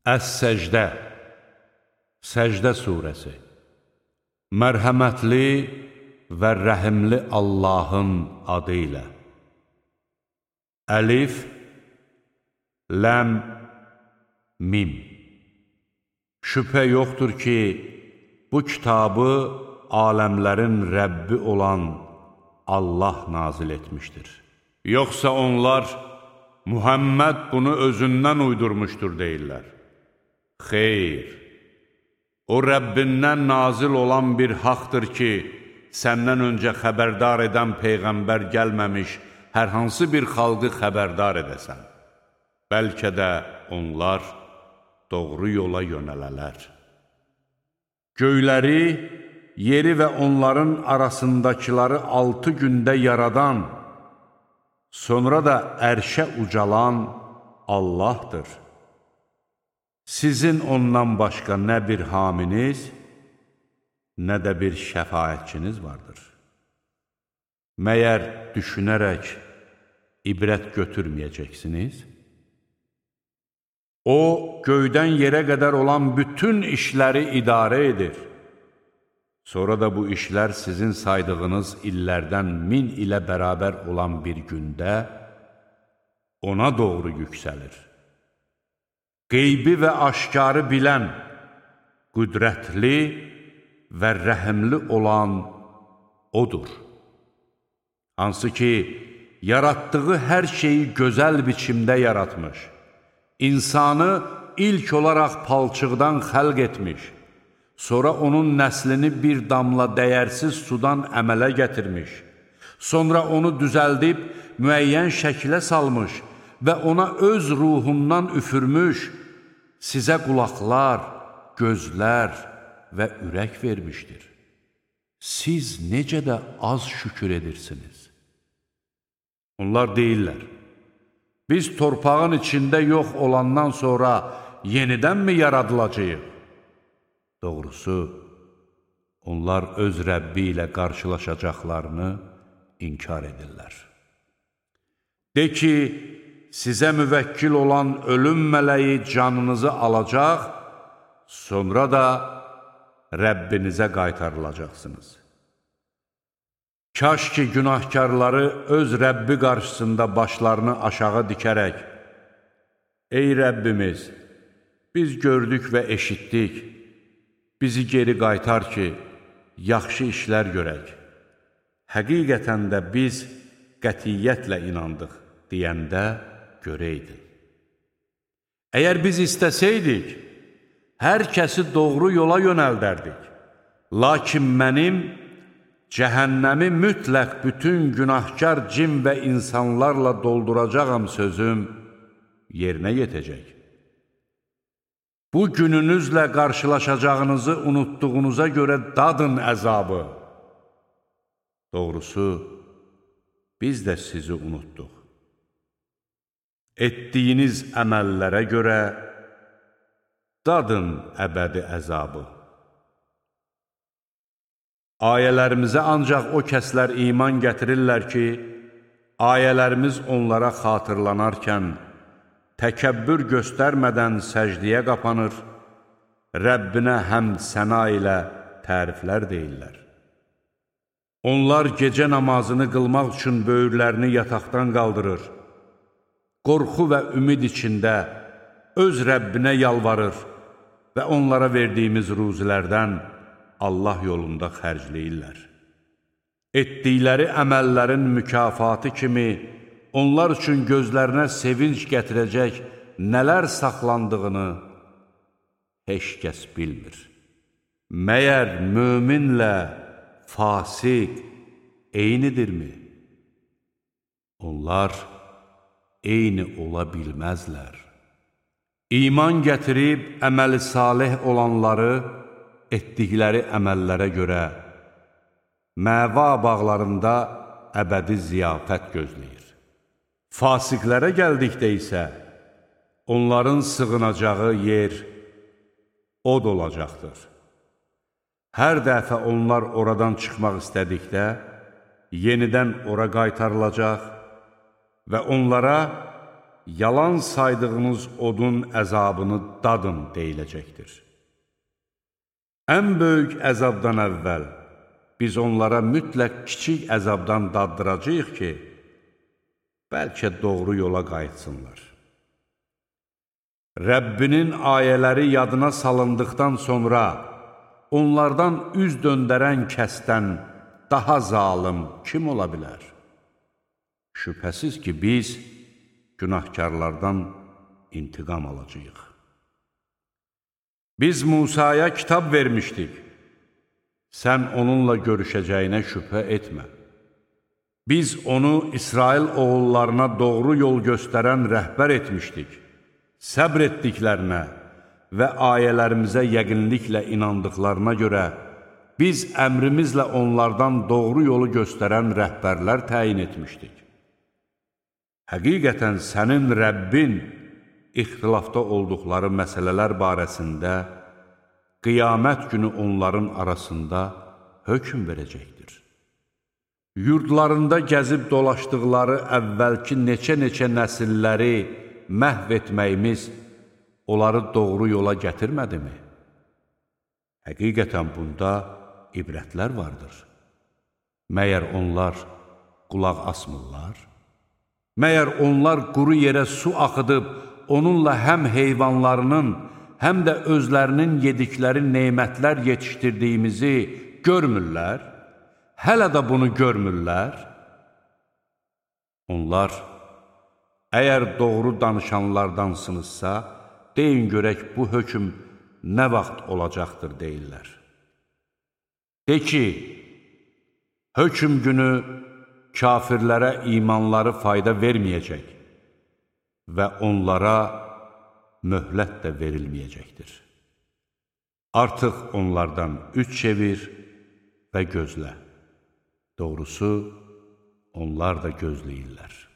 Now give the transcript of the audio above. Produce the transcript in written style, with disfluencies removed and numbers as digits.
Əs-Səcdə, Səcdə surəsi. Mərhəmətli və rəhimli Allahın adı ilə. Əlif, Ləm, Mim. Şübhə yoxdur ki, bu kitabı aləmlərin Rəbbi olan Allah nazil etmişdir. Yoxsa onlar, Muhammed bunu özündən uydurmuşdur deyirlər. Xeyr, o Rəbbindən nazil olan bir haqdır ki, səndən öncə xəbərdar edən Peyğəmbər gəlməmiş hər hansı bir xalqı xəbərdar edəsən. Bəlkə də onlar doğru yola yönələlər. Göyləri, yeri və onların arasındakiları 6 gündə yaradan, sonra da ərşə ucalan Allahdır. Sizin ondan başqa nə bir haminiz, nə də bir şəfaətçiniz vardır. Məyər düşünərək ibrət götürməyəcəksiniz? O, göydən yerə qədər olan bütün işləri idarə edir. Sonra da bu işlər sizin saydığınız illərdən 1000 ilə bərabər olan bir gündə ona doğru yüksəlir. Qeybi və aşkarı bilən, qüdrətli və rəhimli olan odur. Hansı ki, yaratdığı hər şeyi gözəl biçimdə yaratmış, insanı ilk olaraq palçıqdan xəlq etmiş, sonra onun nəslini bir damla dəyərsiz sudan əmələ gətirmiş, sonra onu düzəldib müəyyən şəklə salmış və ona öz ruhundan üfürmüş, sizə qulaqlar, gözlər və ürək vermişdir. Siz necə də az şükür edirsiniz? Onlar deyirlər, biz torpağın içində yox olandan sonra yenidənmi yaradılacağıq? Doğrusu, onlar öz Rəbbi ilə qarşılaşacaqlarını inkar edirlər. De ki, sizə müvəkkil olan ölüm mələyi canınızı alacaq, sonra da Rəbbinizə qaytarılacaqsınız. Kaş ki, günahkarları öz Rəbbi qarşısında başlarını aşağı dikərək, ey Rəbbimiz, biz gördük və eşitdik, bizi geri qaytar ki, yaxşı işlər görək. Həqiqətən də biz qətiyyətlə inandıq deyəndə görəydin. Əgər biz istəsəydik, hər kəsi doğru yola yönəldərdik. Lakin mənim cəhənnəmi mütləq bütün günahkar cin və insanlarla dolduracağam sözüm yerinə yetəcək. Bu gününüzlə qarşılaşacağınızı unutduğunuza görə dadın əzabı. Doğrusu, biz də sizi unutduq. Etdiyiniz əməllərə görə dadın əbədi əzabı. Ayələrimizə ancaq o kəslər iman gətirirlər ki, ayələrimiz onlara xatırlanarkən, təkəbbür göstərmədən səcdiyə qapanır, Rəbbinə həmd səna ilə təriflər deyirlər. Onlar gecə namazını qılmaq üçün böyürlərini yataqdan qaldırır, qorxu və ümid içində öz Rəbbinə yalvarır və onlara verdiyimiz ruzilərdən Allah yolunda xərcləyirlər. Etdikləri əməllərin mükafatı kimi onlar üçün gözlərinə sevinç gətirəcək nələr saxlandığını heç kəs bilmir. Məyər möminlə fasiq eynidirmi? Onlar eyni ola bilməzlər. İman gətirib əməli salih olanları etdikləri əməllərə görə məva bağlarında əbədi ziyafət gözləyir. Fasiqlərə gəldikdə isə onların sığınacağı yer od olacaqdır. Hər dəfə onlar oradan çıxmaq istədikdə yenidən ora qaytarılacaq və onlara yalan saydığınız odun əzabını dadın deyiləcəkdir. Ən böyük əzabdan əvvəl biz onlara mütləq kiçik əzabdan daddıracağıq ki, bəlkə doğru yola qayıtsınlar. Rəbbinin ayələri yadına salındıqdan sonra onlardan üz döndərən kəsdən daha zalım kim ola bilər? Şübhəsiz ki, biz günahkarlardan intiqam alacağıq. Biz Musaya kitab vermişdik. Sən onunla görüşəcəyinə şübhə etmə. Biz onu İsrail oğullarına doğru yol göstərən rəhbər etmişdik. Səbr etdiklərinə və ayələrimizə yəqinliklə inandıqlarına görə biz əmrimizlə onlardan doğru yolu göstərən rəhbərlər təyin etmişdik. Həqiqətən sənin Rəbbin ixtilafda olduqları məsələlər barəsində qiyamət günü onların arasında hökm verəcəkdir. Yurdlarında gəzib dolaşdıqları əvvəlki neçə-neçə nəsilləri məhv etməyimiz onları doğru yola gətirmədimi? Həqiqətən bunda ibrətlər vardır. Məyər onlar qulaq asmırlar? Məyər onlar quru yerə su axıdıb, onunla həm heyvanlarının, həm də özlərinin yedikləri nemətlər yetişdirdiyimizi görmürlər? Hələ də bunu görmürlər? Onlar, əgər doğru danışanlardansınızsa, deyin görək bu hökm nə vaxt olacaqdır deyirlər. De ki, hökm günü kafirlərə imanları fayda verməyəcək və onlara möhlət də verilməyəcəkdir. Artıq onlardan üç çevir və gözlə. Doğrusu, onlar da gözləyirlər.